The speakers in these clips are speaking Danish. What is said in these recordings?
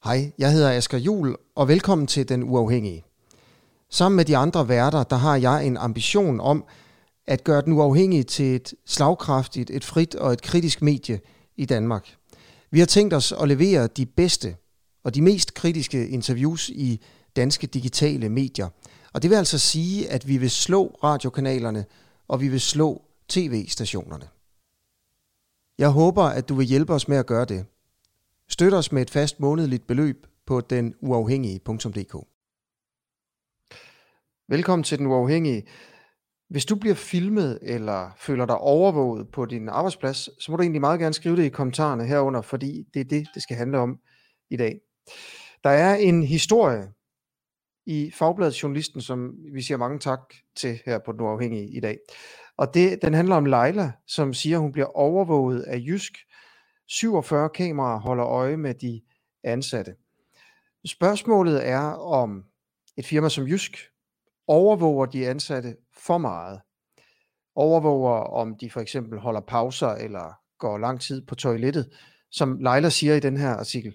Hej, jeg hedder Asger Juhl, og velkommen til Den Uafhængige. Sammen med de andre værter, der har jeg en ambition om at gøre Den Uafhængige til et slagkraftigt, et frit og et kritisk medie i Danmark. Vi har tænkt os at levere de bedste og de mest kritiske interviews i danske digitale medier. Og det vil altså sige, at vi vil slå radiokanalerne, og vi vil slå tv-stationerne. Jeg håber, at du vil hjælpe os med at gøre det. Støt os med et fast månedligt beløb på denuafhængige.dk. Velkommen til Den Uafhængige. Hvis du bliver filmet eller føler dig overvåget på din arbejdsplads, så må du egentlig meget gerne skrive det i kommentarerne herunder, fordi det er det skal handle om i dag. Der er en historie i Fagbladet Journalisten, som vi siger mange tak til her på Den Uafhængige i dag. Og den handler om Leila, som siger, at hun bliver overvåget af Jysk. 47 kameraer holder øje med de ansatte. Spørgsmålet er, om et firma som Jysk overvåger de ansatte for meget. Overvåger, om de for eksempel holder pauser eller går lang tid på toilettet, som Leila siger i den her artikel.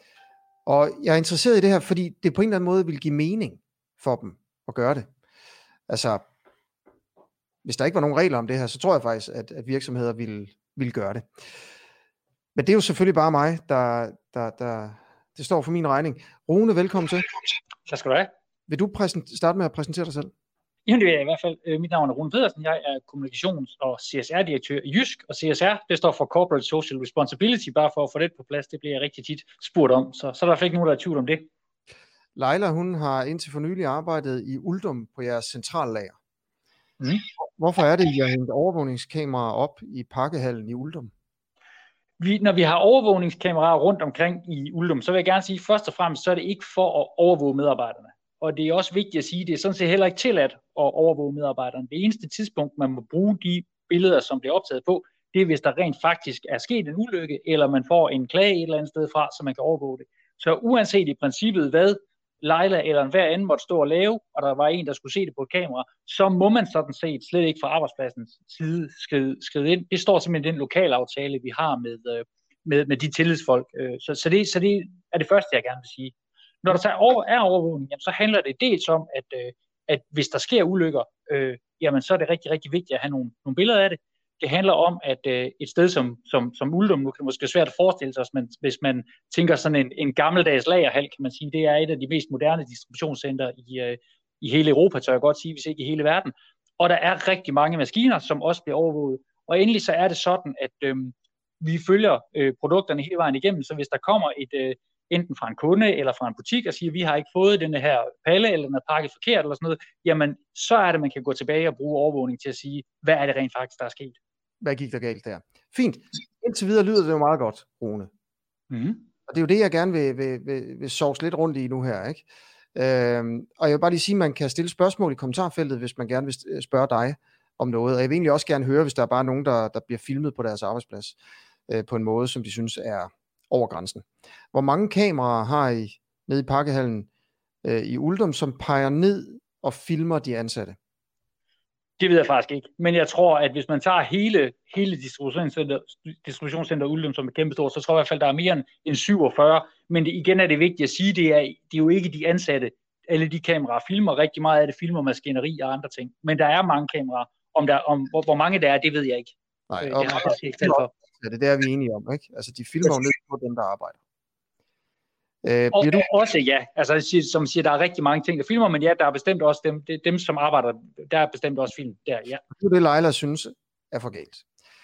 Og jeg er interesseret i det her, fordi det på en eller anden måde vil give mening for dem at gøre det. Altså, hvis der ikke var nogen regler om det her, så tror jeg faktisk, at virksomheder ville gøre det. Men det er jo selvfølgelig bare mig, der det står for min regning. Rune, velkommen til. Tak skal du have. Vil du starte med at præsentere dig selv? Jamen det vil jeg i hvert fald. Mit navn er Rune Pedersen. Jeg er kommunikations- og CSR-direktør i Jysk, og CSR, det står for Corporate Social Responsibility, bare for at få det på plads. Det bliver jeg rigtig tit spurgt om, så er der i hvert fald ikke nogen, der er i tvivl om det. Leila, hun har indtil for nylig arbejdet i Uldum på jeres centrallager. Hvorfor er det, at I har hængt overvågningskameraer op i pakkehallen i Uldum? Når vi har overvågningskameraer rundt omkring i Uldum, så vil jeg gerne sige, først og fremmest, så er det ikke for at overvåge medarbejderne. Og det er også vigtigt at sige, det er sådan set heller ikke tilladt at overvåge medarbejderne. Det eneste tidspunkt, man må bruge de billeder, som bliver optaget på, det er, hvis der rent faktisk er sket en ulykke, eller man får en klage et eller andet sted fra, så man kan overvåge det. Så uanset i princippet, hvad Leila eller enhver anden måtte stå og lave, og der var en, der skulle se det på et kamera, så må man sådan set slet ikke fra arbejdspladsens side skride ind. Det står simpelthen i den lokalaftale, vi har med de tillidsfolk. Så det er det første, jeg gerne vil sige. Når der så er overvågning, jamen, så handler det dels om, at hvis der sker ulykker, jamen, så er det rigtig, rigtig vigtigt at have nogle billeder af det. Det handler om, at et sted som Uldum, nu kan det måske svært at forestille sig, men hvis man tænker sådan en gammeldags lagerhal, kan man sige, det er et af de mest moderne distributionscenter i hele Europa, tør jeg godt sige, hvis ikke i hele verden. Og der er rigtig mange maskiner, som også bliver overvåget. Og endelig så er det sådan, at vi følger produkterne hele vejen igennem, så hvis der kommer enten fra en kunde eller fra en butik og siger, vi har ikke fået denne her palle, eller den er pakket forkert, eller sådan noget, jamen, så er det, man kan gå tilbage og bruge overvågning til at sige, hvad er det rent faktisk, der er sket. Hvad gik der galt der? Fint. Indtil videre lyder det jo meget godt, Rune. Mm-hmm. Og det er jo det, jeg gerne vil sovse lidt rundt i nu her, ikke? Og jeg vil bare lige sige, at man kan stille spørgsmål i kommentarfeltet, hvis man gerne vil spørge dig om noget. Og jeg vil egentlig også gerne høre, hvis der er bare nogen, der bliver filmet på deres arbejdsplads på en måde, som de synes er over grænsen. Hvor mange kameraer har I nede i pakkehallen i Uldum, som peger ned og filmer de ansatte? Det ved jeg faktisk ikke. Men jeg tror, at hvis man tager hele distributionscenter Uldum som er kæmpestort, så tror jeg i hvert fald, der er mere end 47. Men igen er det vigtigt at sige, det er jo ikke de ansatte. Alle de kameraer filmer rigtig meget af det, filmer maskineri og andre ting. Men der er mange kameraer. Hvor mange der er, det ved jeg ikke. Nej, det har jeg faktisk ikke talt for. Ja, det er vi enige om, ikke? Altså, de filmer jo ned på dem, der arbejder. Også ja, altså som siger, der er rigtig mange ting, der filmer, men ja, der er bestemt også dem som arbejder, der er bestemt også film der, ja. Det er det, Leila synes er for galt.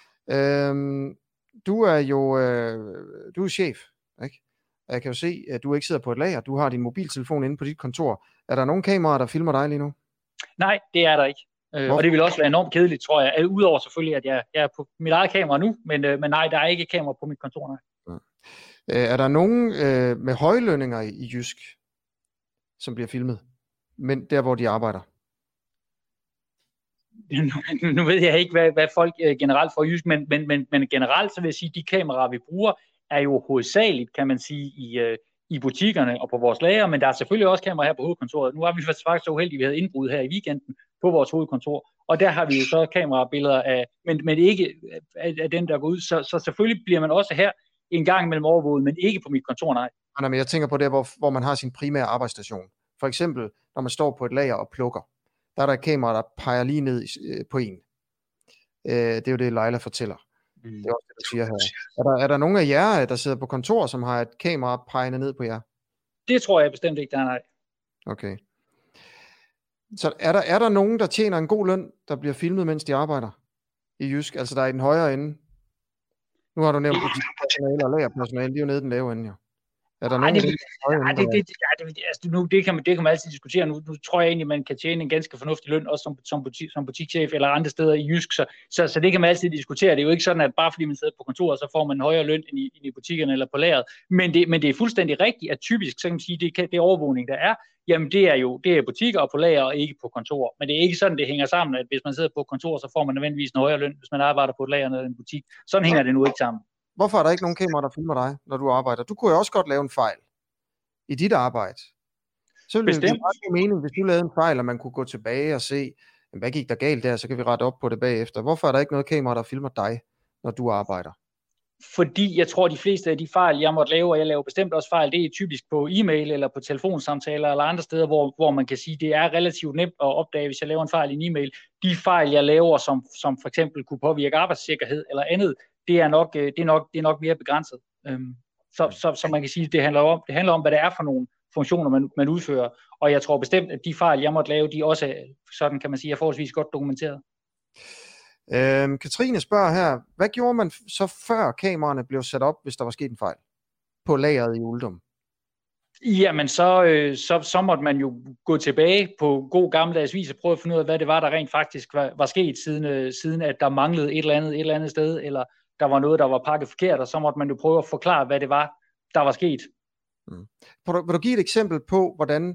Du er jo du er chef, ikke? Jeg kan jo se, at du ikke sidder på et lager, du har din mobiltelefon inde på dit kontor. Er der nogen kameraer, der filmer dig lige nu? Nej, det er der ikke. Og det vil også være enormt kedeligt, tror jeg. Udover selvfølgelig, at jeg er på mit eget kamera nu, men nej, der er ikke kamera på mit kontor, nej. Ja. Er der nogen med høje lønninger i Jysk, som bliver filmet, men der hvor de arbejder? Nu ved jeg ikke, hvad folk generelt får i Jysk, men generelt så vil jeg sige, at de kameraer, vi bruger, er jo hovedsageligt, kan man sige, i butikkerne og på vores lager, men der er selvfølgelig også kameraer her på hovedkontoret. Nu har vi faktisk så uheldige, at vi havde indbrud her i weekenden på vores hovedkontor, og der har vi jo så kamerabilleder af, men ikke af dem, der går ud. Så selvfølgelig bliver man også her en gang mellem overvåget, men ikke på mit kontor, nej. Nej, men jeg tænker på det, hvor man har sin primære arbejdsstation. For eksempel, når man står på et lager og plukker, der er der et kamera, der peger lige ned på en. Det er jo det, Leila fortæller. Det er også det, du siger her. Er der nogen af jer, der sidder på kontor, som har et kamera pegende ned på jer? Det tror jeg bestemt ikke, der er, nej. Okay. Så er der nogen, der tjener en god løn, der bliver filmet, mens de arbejder i Jysk? Altså, der er i den højere ende. Nu har du nævnt butikspersonale og lagerpersonale, de er jo nede i den lave ende, jo. Er der nogen af dem, det kan man altid diskutere. Nu tror jeg egentlig, man kan tjene en ganske fornuftig løn, også som butikschef eller andre steder i Jysk, så det kan man altid diskutere. Det er jo ikke sådan, at bare fordi man sidder på kontoret, så får man en højere løn end i butikkerne eller på lageret. Men det er fuldstændig rigtigt, at typisk, så kan man sige, det overvågning, der er, jamen det er butikker og på lager og ikke på kontor. Men det er ikke sådan, det hænger sammen, at hvis man sidder på kontor, så får man nødvendigvis en højere løn, hvis man arbejder på et lager eller en butik. Sådan hænger det nu ikke sammen. Hvorfor er der ikke nogen kamera, der filmer dig, når du arbejder? Du kunne jo også godt lave en fejl i dit arbejde. Så ville det give mening, hvis du lavede en fejl, og man kunne gå tilbage og se, hvad gik der galt der, så kan vi rette op på det bagefter. Hvorfor er der ikke noget kamera, der filmer dig, når du arbejder? Fordi jeg tror, de fleste af de fejl, jeg måtte lave, og jeg laver bestemt også fejl, det er typisk på e-mail eller på telefonsamtaler eller andre steder, hvor man kan sige, det er relativt nemt at opdage, hvis jeg laver en fejl i en e-mail. De fejl, jeg laver, som for eksempel kunne påvirke arbejdssikkerhed eller andet, det er nok mere begrænset. Så man kan sige, det handler om, hvad det er for nogle funktioner, man udfører. Og jeg tror bestemt, at de fejl, jeg måtte lave, de også, sådan kan man sige, er forholdsvis godt dokumenteret. Katrine spørger her, hvad gjorde man så før kameraerne blev sat op, hvis der var sket en fejl på lageret i Uldum? Jamen, så måtte man jo gå tilbage på god gammeldags vis og prøve at finde ud af, hvad det var, der rent faktisk var sket, siden at der manglede et eller andet sted, eller der var noget, der var pakket forkert, og så måtte man jo prøve at forklare, hvad det var, der var sket. Vil du give et eksempel på, hvordan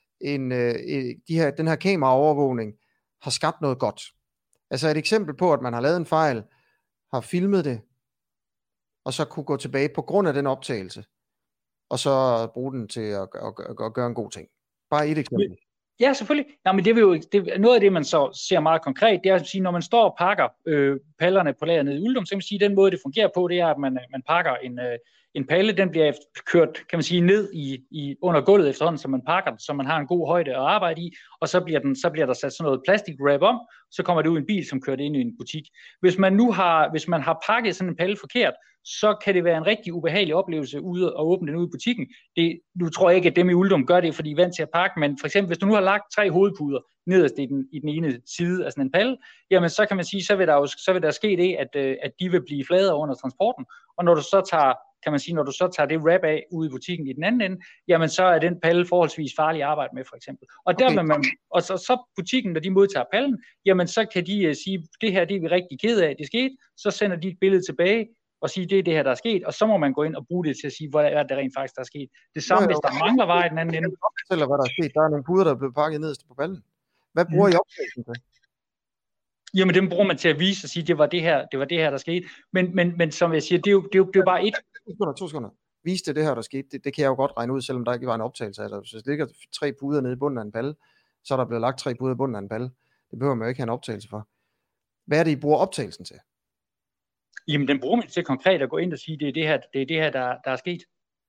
den her kameraovervågning har skabt noget godt? Altså et eksempel på, at man har lavet en fejl, har filmet det, og så kunne gå tilbage på grund af den optagelse, og så bruge den til at gøre en god ting. Bare et eksempel. Ja, selvfølgelig. Nej, men noget af det, man så ser meget konkret, det er at sige, når man står og pakker pallerne på lageret nede i Uldum, så kan man sige, at den måde, det fungerer på, det er, at man pakker en palle, den bliver kørt, kan man sige, ned i under gulvet efterhånden, så man pakker den, så man har en god højde at arbejde i, og så bliver der sat sådan noget plastik wrap om, så kommer det ud i en bil, som kører det ind i en butik. Hvis man har pakket sådan en palle forkert, så kan det være en rigtig ubehagelig oplevelse ude at åbne den ud i butikken. Nu tror jeg ikke, at dem i Uldum gør det, fordi de er vant til at pakke, men for eksempel, hvis du nu har lagt 3 hovedpuder nederst i den ene side af sådan en palle, jamen så kan man sige, så vil der ske det, at de vil blive fladere under transporten, og når du så tager det wrap af ude i butikken i den anden ende, jamen så er den palle forholdsvis farlig at arbejde med, for eksempel. Og så butikken, når de modtager pallen, jamen så kan de sige, det her, det er vi rigtig ked af, det skete, så sender de et billede tilbage, og sige, det er det her, der er sket, og så må man gå ind og bruge det til at sige, hvad er det rent faktisk, der er sket. Det samme, hvis der mangler varer i den anden ende. Jeg fortæller, hvad der er sket. Der er nogle puder, der er blevet pakket nederst på pallen. Hvad bruger I optagelsen til? Jamen, dem bruger man til at vise og sige, det var det her, der skete. Men som jeg siger, det er jo bare et. 2 sekunder. Viste det her, der skete. Det kan jeg jo godt regne ud, selvom der ikke var en optagelse af det. Hvis der ligger 3 puder nede i bunden af en palle, så er der blevet lagt 3 puder i bunden af en palle. Det behøver man jo ikke have en optagelse for. Hvad er det, I bruger optagelsen til? Jamen, den bruger man til konkret at gå ind og sige, det er det her, der er sket.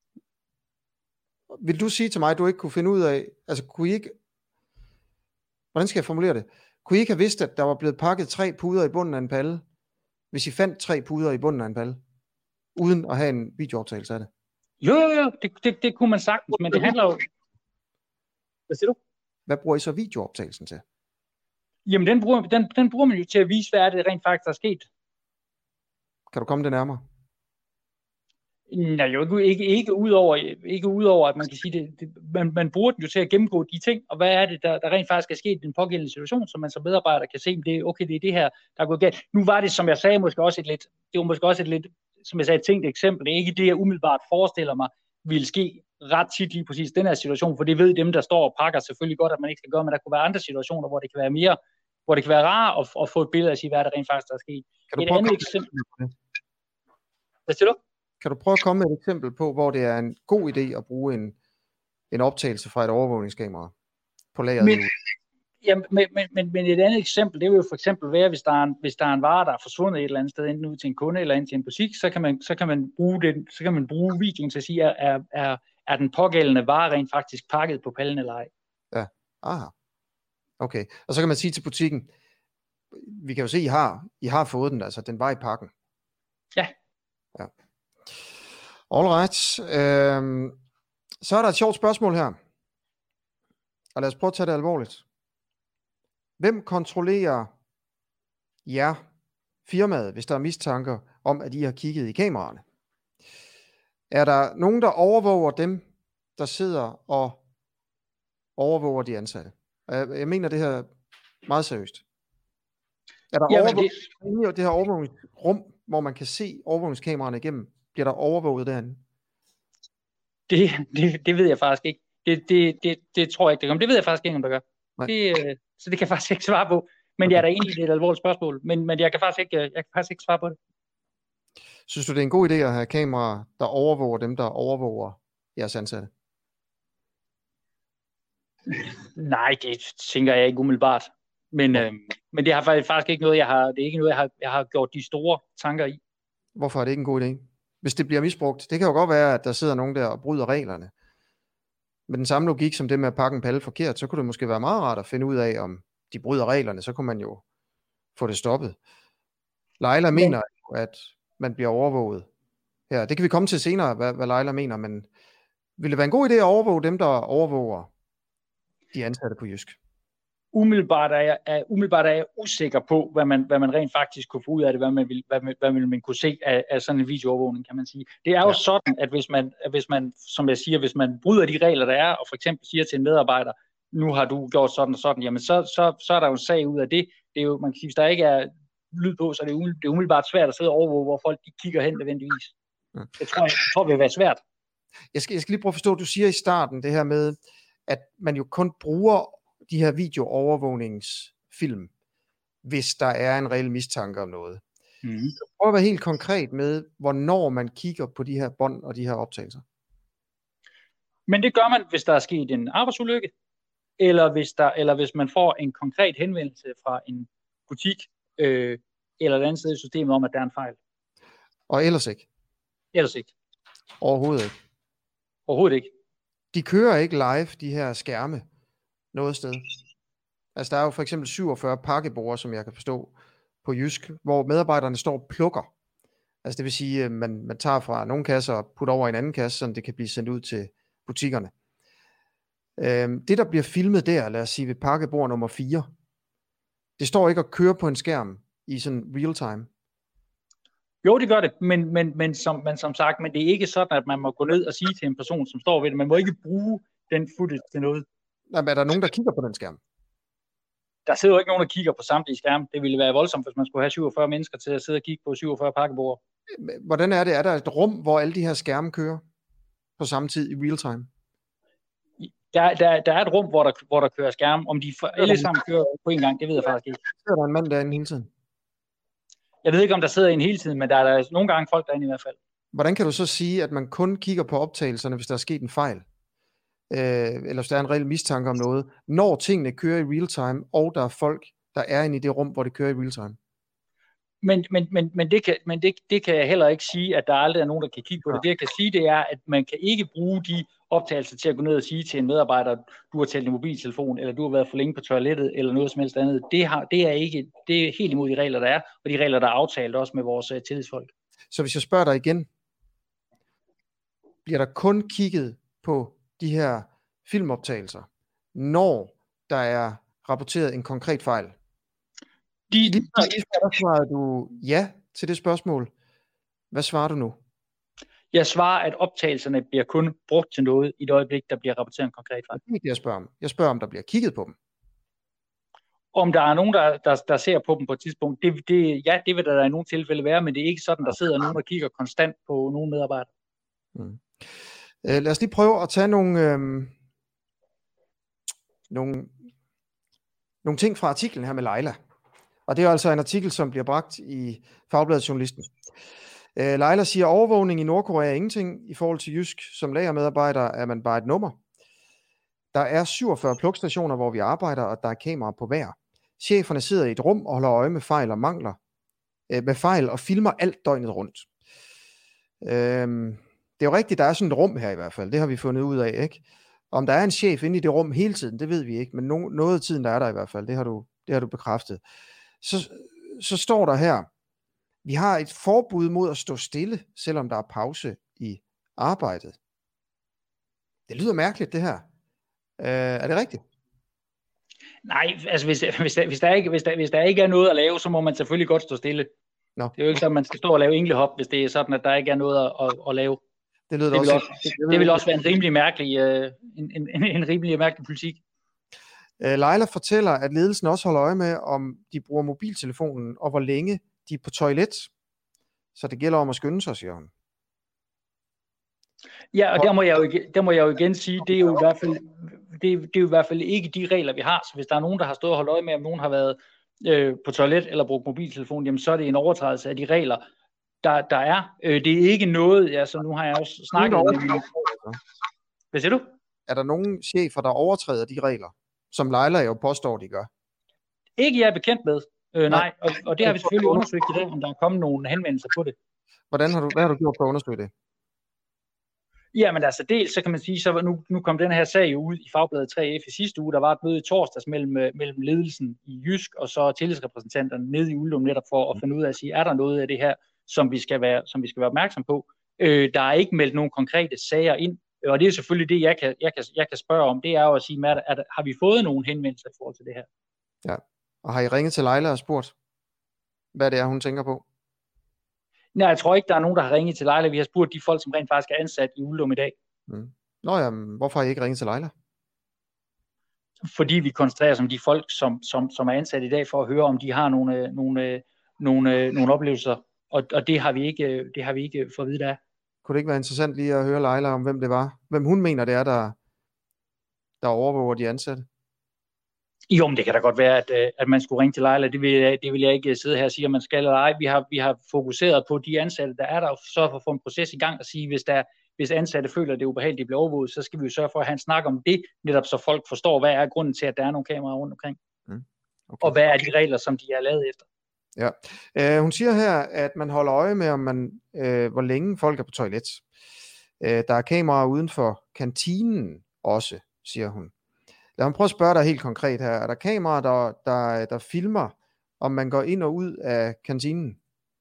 Vil du sige til mig, at du ikke kunne finde ud af, altså kunne I ikke, hvordan skal jeg formulere det? Kunne I ikke have vidst, at der var blevet pakket 3 puder i bunden af en palle, hvis I fandt 3 puder i bunden af en palle, uden at have en videooptagelse af det? Jo, det kunne man sagtens, men det handler jo... Hvad siger du? Hvad bruger I så videooptagelsen til? Jamen, den bruger man jo til at vise, hvad er det rent faktisk, der er sket. Kan du komme det nærmere? Nej, jo ikke udover, at man kan sige det. Man bruger den jo til at gennemgå de ting, og hvad er det, der rent faktisk er sket i den pågældende situation, så man som medarbejder kan se, det er det her, der er gået galt. Nu var det, som jeg sagde, måske også et lidt, som jeg sagde, et tænkt eksempel. Det er ikke det, jeg umiddelbart forestiller mig, ville ske ret tit lige præcis den her situation, for det ved dem, der står og pakker selvfølgelig godt, at man ikke skal gøre, men der kunne være andre situationer, hvor det kan være mere, hvor det kan være rart at få et billede af at sige, hvad er det rent faktisk, der er sket. Et andet eksempel. Hvad siger du? Kan du prøve at komme med et eksempel på, hvor det er en god idé at bruge en optagelse fra et overvågningskamera på lageret? Men et andet eksempel, det vil jo for eksempel være, hvis der er en vare, der er forsvundet et eller andet sted, enten ud til en kunde eller ind til en butik, så kan man bruge videoen til at sige, er den pågældende vare rent faktisk pakket på pallen eller ej. Ja, aha. Okay, og så kan man sige til butikken, vi kan jo se, I har fået den, altså den var i pakken. Ja. Ja. Alright. Så er der et sjovt spørgsmål her. Og lad os prøve at tage det alvorligt. Hvem kontrollerer jer, firmaet, hvis der er mistanker om, at I har kigget i kameraerne? Er der nogen, der overvåger dem, der sidder og overvåger de ansatte? Jeg mener det her meget seriøst. Er der overvågning i det her overvågningsrum, hvor man kan se overvågningskameraerne igennem? Bliver der overvåget derinde? Det ved jeg faktisk ikke. Det tror jeg ikke, det gør. Det ved jeg faktisk ikke, om der gør. Så det kan jeg faktisk ikke svare på. Men okay. Jeg er da enig i, det er et alvorligt spørgsmål. Men jeg kan faktisk ikke svare på det. Synes du, det er en god idé at have kameraer, der overvåger dem, der overvåger jeres ansatte? Nej, det tænker jeg ikke umiddelbart. Men det har faktisk ikke noget, jeg har gjort de store tanker i. Hvorfor er det ikke en god idé? Hvis det bliver misbrugt, det kan jo godt være, at der sidder nogen der og bryder reglerne. Med den samme logik som det med at pakke en palle forkert, så kunne det måske være meget rart at finde ud af, om de bryder reglerne, så kunne man jo få det stoppet. Leila mener jo, at man bliver overvåget her. Det kan vi komme til senere, hvad Leila mener, men vil det være en god idé at overvåge dem, der overvåger de ansatte på Jysk? Umiddelbart er jeg usikker på, hvad man rent faktisk kunne få ud af det, hvad man kunne se af sådan en videoovervågning, kan man sige. Det er jo sådan, at hvis man, som jeg siger, hvis man bryder de regler, der er, og for eksempel siger til en medarbejder, nu har du gjort sådan og sådan, jamen så er der jo en sag ud af det. Det er jo, man kan sige, hvis der ikke er lyd på, så er det umiddelbart svært at sidde og overvåge, hvor folk de kigger hen nødvendigvis. Jeg tror, det vil være svært. Jeg skal lige prøve at forstå, du siger i starten det her med, at man jo kun bruger de her videoovervågningsfilm, hvis der er en reel mistanke om noget. Prøv at være helt konkret med, hvornår man kigger på de her bånd og de her optagelser. Men det gør man, hvis der er sket en arbejdsulykke, eller hvis man får en konkret henvendelse fra en butik, eller et andet sted i systemet om, at der er en fejl. Og ellers ikke? Ellers ikke. Overhovedet ikke? Overhovedet ikke. De kører ikke live, de her skærme, noget sted. Altså der er jo for eksempel 47 pakkeborde, som jeg kan forstå på Jysk, hvor medarbejderne står og plukker. Altså det vil sige, at man tager fra nogle kasser og putter over i en anden kasse, så det kan blive sendt ud til butikkerne. Det der bliver filmet der, lad os sige ved pakkebord nummer 4, det står ikke at køre på en skærm i sådan real time. Jo, det gør det, men som sagt, men det er ikke sådan, at man må gå ned og sige til en person, som står ved det, man må ikke bruge den footage til noget. Nej, men er der nogen, der kigger på den skærm? Der sidder jo ikke nogen, der kigger på samtlige skærme. Det ville være voldsomt, hvis man skulle have 47 mennesker til at sidde og kigge på 47 pakkebord. Hvordan er det? Er der et rum, hvor alle de her skærme kører på samme tid i real time? Der er et rum, hvor der kører skærme. Om de alle sammen kører på en gang, det ved jeg faktisk ikke. Sidder der en mand derinde hele tiden? Jeg ved ikke, om der sidder en hele tiden, men der er nogle gange folk derinde i hvert fald. Hvordan kan du så sige, at man kun kigger på optagelserne, hvis der er sket en fejl? Eller hvis der er en reel mistanke om noget, når tingene kører i real time, og der er folk, der er inde i det rum, hvor det kører i real time? Men det kan jeg heller ikke sige, at der aldrig er nogen, der kan kigge på det. Det jeg kan sige, det er, at man kan ikke bruge de optagelser til at gå ned og sige til en medarbejder, du har talt i mobiltelefon, eller du har været for længe på toilettet, eller noget som helst andet. Det er helt imod de regler, der er, og de regler, der er aftalt også med vores tillidsfolk. Så hvis jeg spørger dig igen, bliver der kun kigget på de her filmoptagelser, når der er rapporteret en konkret fejl? Lige svarede du ja til det spørgsmål. Hvad svarer du nu? Jeg svarer, at optagelserne bliver kun brugt til noget i et øjeblik, der bliver rapporteret en konkret fejl. Det er ikke det, jeg spørger om. Jeg spørger, om der bliver kigget på dem. Om der er nogen, der ser på dem på et tidspunkt, det vil der i nogle tilfælde være, men det er ikke sådan, der sidder nogen, der kigger konstant på nogle medarbejdere. Lad os lige prøve at tage nogle ting fra artiklen her med Leila. Og det er altså en artikel, som bliver bragt i Fagbladet Journalisten. Leila siger, overvågning i Nordkorea er ingenting. I forhold til Jysk som lagermedarbejder er man bare et nummer. Der er 47 plukstationer, hvor vi arbejder, og der er kameraer på hver. Cheferne sidder i et rum og holder øje med fejl og mangler. Med fejl og filmer alt døgnet rundt. Det det er jo rigtigt, der er sådan et rum her i hvert fald. Det har vi fundet ud af, ikke? Om der er en chef inde i det rum hele tiden, det ved vi ikke, men noget af tiden, der er der i hvert fald. Det har du bekræftet. Så står der her, vi har et forbud mod at stå stille, selvom der er pause i arbejdet. Det lyder mærkeligt, det her. Er det rigtigt? Nej, altså hvis der ikke er noget at lave, så må man selvfølgelig godt stå stille. Nå. Det er jo ikke sådan, at man skal stå og lave englehop, hvis det er sådan, at der ikke er noget at lave. Det vil også være en rimelig mærkelig, en rimelig mærkelig politik. Leila fortæller, at ledelsen også holder øje med, om de bruger mobiltelefonen, og hvor længe de er på toilet. Så det gælder om at skynde sig, siger hun. Ja, og der må jeg jo igen sige, det er jo i hvert fald ikke de regler, vi har. Så hvis der er nogen, der har stået og holdt øje med, om nogen har været på toilet eller brugt mobiltelefon, jamen så er det en overtrædelse af de regler, der er. Det er ikke noget, altså nu har jeg også snakket med. Hvad siger du? Er der nogen chefer, der overtræder de regler, som Leila jo påstår, de gør? Ikke jeg er bekendt med. Nej, og det har vi selvfølgelig undersøgt i dag, om der er kommet nogle henvendelser på det. Hvad har du gjort for at undersøge det? Jamen altså dels, så kan man sige, så nu kom den her sag jo ud i Fagbladet 3F i sidste uge. Der var et møde i torsdags mellem ledelsen i Jysk og så tillidsrepræsentanterne nede i Uldum netop for at finde ud af at sige, er der noget af det her, som vi skal være opmærksom på. Der er ikke meldt nogen konkrete sager ind, og det er selvfølgelig det, jeg kan spørge om. Det er jo at sige, har vi fået nogen henvendelser i forhold til det her? Ja, og har I ringet til Leila og spurgt, hvad det er, hun tænker på? Nej, jeg tror ikke, der er nogen, der har ringet til Leila. Vi har spurgt de folk, som rent faktisk er ansat i Uldum i dag. Nå ja, hvorfor har I ikke ringet til Leila? Fordi vi koncentrerer os om de folk, som er ansat i dag, for at høre, om de har nogle oplevelser. Og det har vi ikke fået at vide, der er. Kunne det ikke være interessant lige at høre Leila om, hvem det var? Hvem hun mener, det er, der overvåger de ansatte? Jo, men det kan da godt være, at man skulle ringe til Leila. Det vil jeg ikke sidde her og sige, at man skal eller ej. Vi har fokuseret på de ansatte, der er der, og sørge for at få en proces i gang og sige, hvis ansatte føler, at det er ubehageligt, at de bliver overvåget, så skal vi jo sørge for at have en snak om det, netop så folk forstår, hvad er grunden til, at der er nogle kameraer rundt omkring. Okay. Og hvad er de regler, som de er lavet efter. Ja. Hun siger her, at man holder øje med, hvor længe folk er på toilet. Der er kameraer uden for kantinen også, siger hun. Lad mig prøve at spørge dig helt konkret her. Er der kameraer, der filmer, om man går ind og ud af kantinen?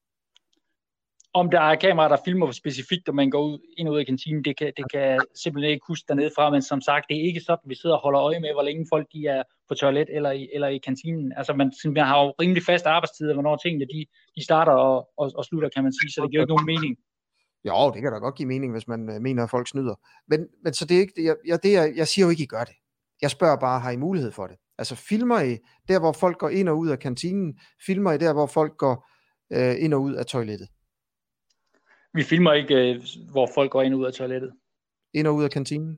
Om der er kameraer, der filmer specifikt, om man går ind og ud af kantinen, det kan jeg simpelthen ikke huske dernede fra, men som sagt, det er ikke sådan, at vi sidder og holder øje med, hvor længe folk de er på toilet eller i kantinen. Altså man har jo rimelig faste arbejdstider, hvornår tingene de starter og slutter, kan man sige, så det giver ikke nogen mening. Jo, det kan da godt give mening, hvis man mener, at folk snyder. Men så det er ikke, jeg siger jo ikke, I gør det. Jeg spørger bare, har I mulighed for det? Altså filmer I der, hvor folk går ind og ud af kantinen? Filmer I der, hvor folk går ind og ud af toilettet? Vi filmer ikke, hvor folk går ind og ud af toilettet. Ind og ud af kantinen?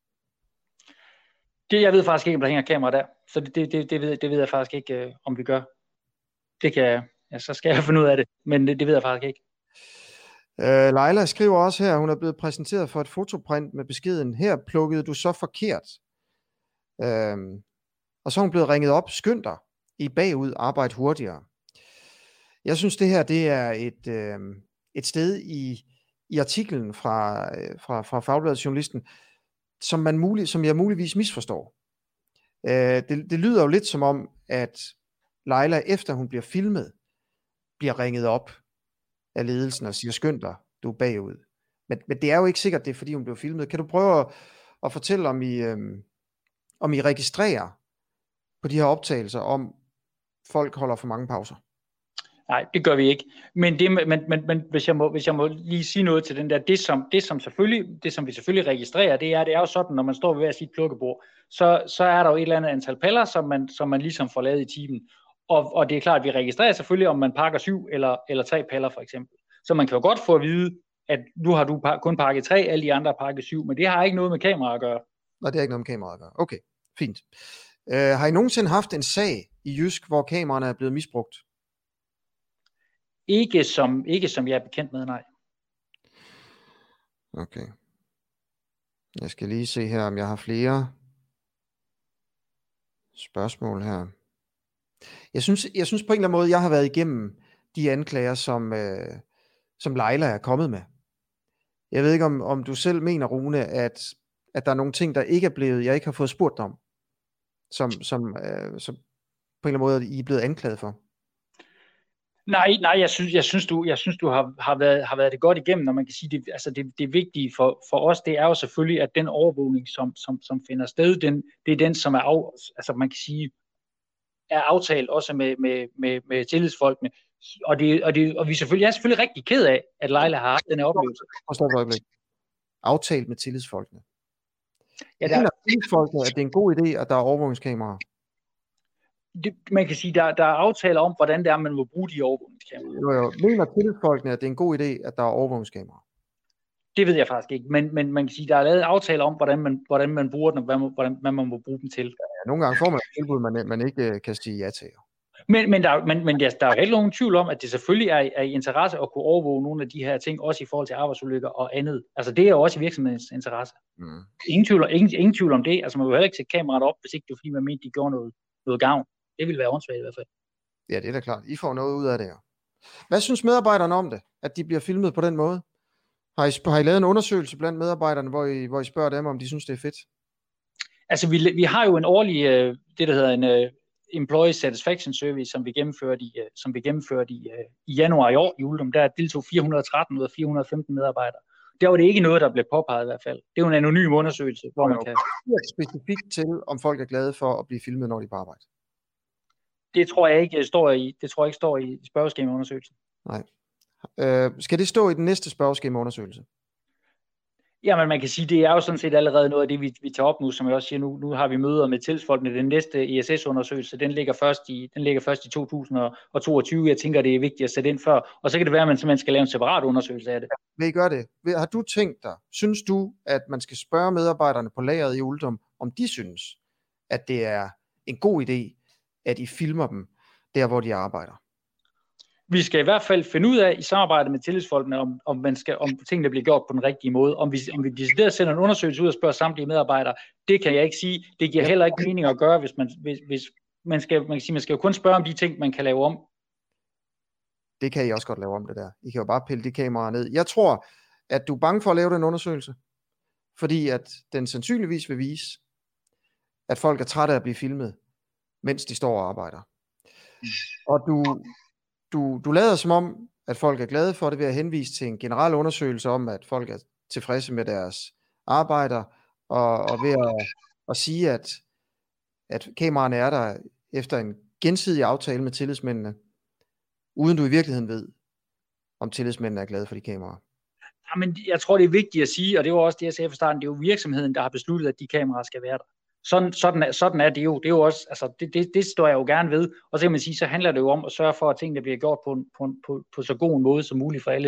Jeg ved faktisk ikke, om der hænger kamera der. Så det ved jeg faktisk ikke, om vi gør. Det kan jeg. Ja, så skal jeg finde ud af det. Men det ved jeg faktisk ikke. Leila skriver også her, hun er blevet præsenteret for et fotoprint med beskeden, her plukkede du så forkert. Og så er hun blevet ringet op, skynd dig, i bagud, arbejde hurtigere. Jeg synes, det her det er et sted i artiklen fra Fagbladet Journalisten, som jeg muligvis misforstår. Det lyder jo lidt som om, at Leila, efter hun bliver filmet, bliver ringet op af ledelsen og siger, skynd dig, du er bagud. Men det er jo ikke sikkert, det er fordi hun bliver filmet. Kan du prøve at fortælle, om I registrerer på de her optagelser, om folk holder for mange pauser? Nej, det gør vi ikke. Men hvis jeg må lige sige noget til den der, det som vi selvfølgelig registrerer, det er jo sådan, når man står ved hver sit plukkebord, så er der jo et eller andet antal paller, som man ligesom får lavet i timen. Og det er klart, at vi registrerer selvfølgelig, om man pakker 7 eller 3 paller for eksempel. Så man kan jo godt få at vide, at nu har du kun pakket 3, alle de andre har pakket 7, men det har ikke noget med kamera at gøre. Nej, det har ikke noget med kamera at gøre. Okay, fint. Har I nogensinde haft en sag i Jysk, hvor kameraerne er blevet misbrugt? Ikke som jeg er bekendt med, nej. Okay. Jeg skal lige se her, om jeg har flere spørgsmål her. Jeg synes på en eller anden måde, jeg har været igennem de anklager, som Leila er kommet med. Jeg ved ikke, om du selv mener, Rune, at der er nogle ting, der ikke er blevet, jeg ikke har fået spurgt dig om, som på en eller anden måde I er blevet anklaget for. Nej, jeg synes du har været det godt igennem, når man kan sige, det vigtige for os, det er jo selvfølgelig, at den overvågning, som finder sted, det er den, som er man kan sige, er aftalt også med tillidsfolkene. Og vi selvfølgelig, jeg er selvfølgelig rigtig ked af, at Leila har haft den her oplevelse. Forstår et øjeblik. Aftalt med tillidsfolkene. Ja, Mener tillidsfolkene, at det er en god idé, at der er overvågningskameraer? Man kan sige, der er aftaler om, hvordan det er, man må bruge de overvågningskameraer. Jo. Mener tillidsfolkene, at det er en god idé, at der er overvågningskameraer? Det ved jeg faktisk ikke, men man kan sige, der er lavet aftaler om, hvordan man bruger den, og hvad man må bruge dem til. Ja, nogle gange får man et tilbud, man ikke kan sige ja til. Men der er jo heller nogen tvivl om, at det selvfølgelig er i interesse at kunne overvåge nogle af de her ting, også i forhold til arbejdsulykker og andet. Altså det er jo også i virksomhedens interesse. Ingen tvivl om det. Altså man vil heller ikke sætte kameraet op, hvis ikke det er fordi, man mente, de gjorde noget gavn. Det vil være åndssvagt i hvert fald. Ja, det er da klart. I får noget ud af det her. Hvad synes medarbejderne om det, at de bliver filmet på den måde? Har I lavet en undersøgelse blandt medarbejderne, hvor I spørger dem, om de synes, det er fedt? Altså vi har jo en årlig, det der hedder en Employee Satisfaction Survey, som vi gennemførte i januar i år i Uldum. Der deltog 413 ud af 415 medarbejdere. Der var det ikke noget, der blev påpeget i hvert fald. Det er jo en anonym undersøgelse, hvor man kan... Specifikt til, om folk er glade for at blive filmet, når de er på arbejde? Det tror jeg ikke står i spørgeskemaundersøgelsen. Nej. Skal det stå i den næste spørgeskemaundersøgelse? Jamen man kan sige, det er jo sådan set allerede noget af det, vi tager op nu, som jeg også siger, nu har vi møder med tillidsfolkene. Den næste ESS-undersøgelse, den ligger først i 2022. Jeg tænker, det er vigtigt at sætte ind før, og så kan det være, at man simpelthen skal lave en separat undersøgelse af det. Vil I gøre det? Har du tænkt dig, synes du, at man skal spørge medarbejderne på lageret i Uldum, om de synes, at det er en god idé, at I filmer dem der, hvor de arbejder? Vi skal i hvert fald finde ud af i samarbejde med tillidsfolkene, om tingene bliver gjort på den rigtige måde. Om vi decideret sender en undersøgelse ud og spørger samtlige medarbejdere, det kan jeg ikke sige. Det giver heller ikke mening at gøre, hvis man skal jo kun spørge om de ting, man kan lave om. Det kan I også godt lave om det der. I kan jo bare pille de kameraer ned. Jeg tror, at du er bange for at lave den undersøgelse, fordi at den sandsynligvis vil vise, at folk er trætte af at blive filmet, mens de står og arbejder. Og du lader som om, at folk er glade for det ved at henvise til en generel undersøgelse om, at folk er tilfredse med deres arbejder, og ved at sige, at kameraerne er der efter en gensidig aftale med tillidsmændene, uden du i virkeligheden ved, om tillidsmændene er glade for de kameraer. Jamen, jeg tror, det er vigtigt at sige, og det var også det, jeg sagde fra starten, det er jo virksomheden, der har besluttet, at de kameraer skal være der. Sådan er det jo. Det er jo også, altså det står jeg jo gerne ved. Og så kan man sige, så handler det jo om at sørge for, at tingene bliver gjort på så god en måde som muligt for alle.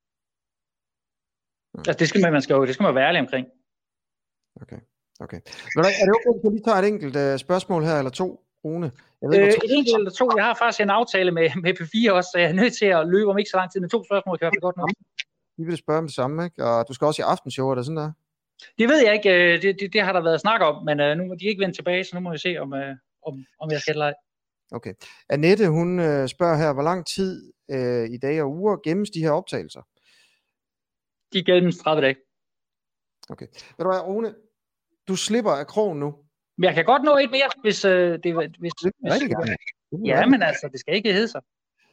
Altså det skal man være ærlig omkring. Okay. Men er det okay, at vi tager et enkelt spørgsmål her, eller to, Rune? Et enkelt eller to. Jeg har faktisk en aftale med P4 også, så jeg er nødt til at løbe om ikke så lang tid, men 2 spørgsmål kan være godt nok. Vi vil spørge om det samme, ikke? Og du skal også i aftenshow, er det sådan der? Det ved jeg ikke. Det har der været snak om, men nu må de ikke vende tilbage, så nu må vi se, om jeg skal lege. Okay. Annette, hun spørger her, hvor lang tid i dage og uger gemmes de her optagelser? De gemmes 30 dage. Okay. Ved du hvad, Rune? Du slipper af krogen nu. Men jeg kan godt nå et mere, hvis ja, men altså, det skal ikke hedde sig.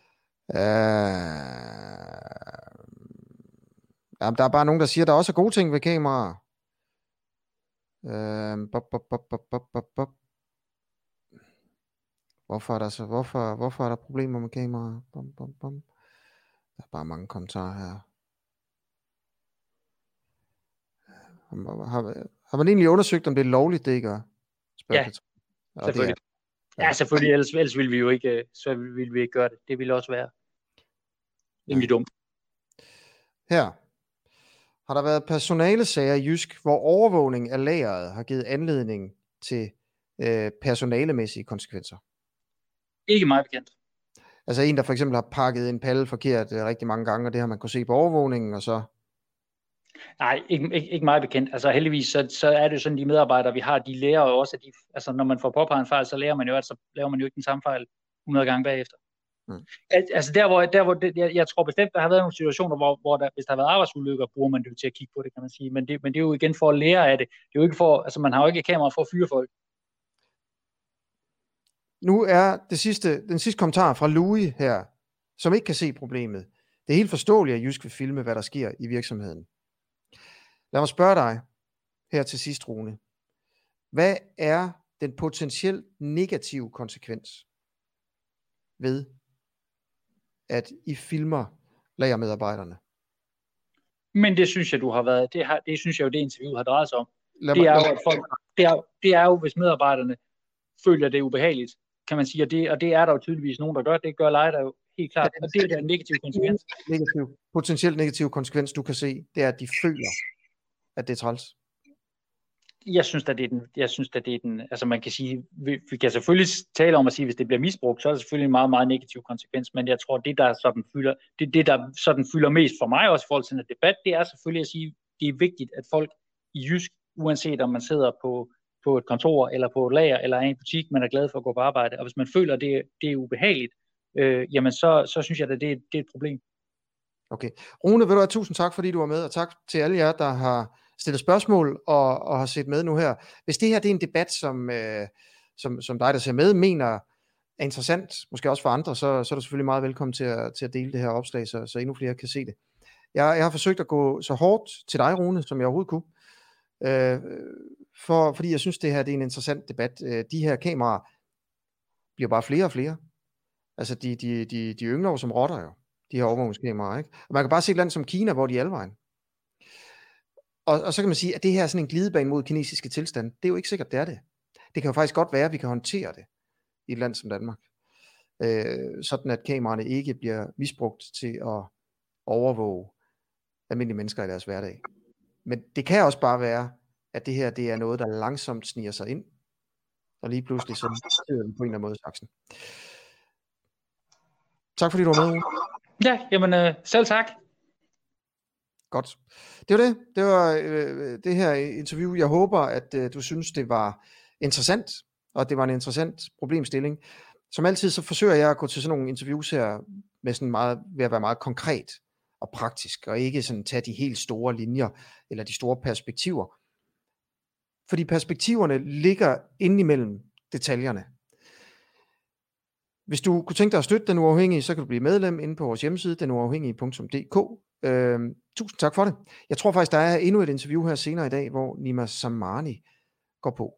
Jamen, der er bare nogen, der siger, at der også er gode ting ved kameraer. Hvorfor er der problemer med kameraer? Der er bare mange kommentarer her. Har man egentlig undersøgt, om det er lovligt, det I gør? Ja, selvfølgelig. Ja, selvfølgelig, ellers ville vi jo ikke, så ville vi ikke gøre det. Det ville også være rimelig dumt. Her. Har der været personalesager i Jysk, hvor overvågning af lageret har givet anledning til personalemæssige konsekvenser? Ikke meget bekendt. Altså en, der for eksempel har pakket en palle forkert rigtig mange gange, og det har man kunne se på overvågningen, og så... Nej, ikke meget bekendt. Altså heldigvis, så er det jo sådan, de medarbejdere, vi har, de lærer jo også, at altså når man får påpeget en fejl, så lærer man jo, at så laver man jo ikke den samme fejl 100 gange bagefter. Altså jeg tror bestemt, der har været nogle situationer, hvor der, hvis der har været arbejdsulykker, bruger man det til at kigge på det, kan man sige. Men det er jo igen for at lære af det. Det er jo ikke for, altså man har jo ikke kamera for at fyre folk. Nu er den sidste kommentar fra Louis her, som ikke kan se problemet. Det er helt forståeligt, at Jysk vil filme, hvad der sker i virksomheden. Lad mig spørge dig her til sidst, Rune. Hvad er den potentielt negative konsekvens ved, at I filmer lagermedarbejderne? Men det synes jeg, du har været, det synes jeg jo, det interview har drejet sig om. Det er jo, hvis medarbejderne føler det ubehageligt, kan man sige, og det er der jo tydeligvis nogen, der gør. Det gør lejer der jo helt klart, og det er der en negativ konsekvens. Potentielt negativ konsekvens, du kan se, det er, at de føler, at det er træls. Jeg synes da, det er den, altså man kan sige, vi kan selvfølgelig tale om at sige, hvis det bliver misbrugt, så er det selvfølgelig en meget, meget negativ konsekvens, men jeg tror, det der sådan fylder mest for mig også i forhold til den debat, det er selvfølgelig at sige, det er vigtigt, at folk i Jysk, uanset om man sidder på et kontor, eller på et lager, eller i en butik, man er glad for at gå på arbejde, og hvis man føler, det er ubehageligt, jamen så synes jeg, at det er et problem. Okay. Rune, vil du have tusind tak, fordi du var med, og tak til alle jer, der har stillet spørgsmål og har set med nu her. Hvis det her det er en debat, som dig, der ser med, mener er interessant, måske også for andre, så er du selvfølgelig meget velkommen til at dele det her opslag, så endnu flere kan se det. Jeg har forsøgt at gå så hårdt til dig, Rune, som jeg overhovedet kunne, fordi jeg synes, det her det er en interessant debat. De her kameraer bliver bare flere og flere. Altså, de yngler jo som rotter jo, de her overvågningskameraer, ikke? Og man kan bare se et land som Kina, hvor de er alle vejen. Og så kan man sige, at det her er sådan en glidebane mod kinesiske tilstand. Det er jo ikke sikkert, det er det. Det kan jo faktisk godt være, at vi kan håndtere det i et land som Danmark. Sådan at kameraerne ikke bliver misbrugt til at overvåge almindelige mennesker i deres hverdag. Men det kan også bare være, at det her det er noget, der langsomt sniger sig ind. Og lige pludselig så sidder vi på en eller anden måde i saksen. Tak fordi du var med, Rune. Ja, jamen selv tak. Godt. Det var det. Det var det her interview. Jeg håber, at du synes, det var interessant, og at det var en interessant problemstilling. Som altid, så forsøger jeg at gå til sådan nogle interviews her med sådan meget, ved at være meget konkret og praktisk, og ikke sådan tage de helt store linjer, eller de store perspektiver. Fordi perspektiverne ligger inde imellem detaljerne. Hvis du kunne tænke dig at støtte Den Uafhængige, så kan du blive medlem inde på vores hjemmeside, denuafhængige.dk. Tusind tak for det. Jeg tror faktisk, der er endnu et interview her senere i dag, hvor Nima Samani går på.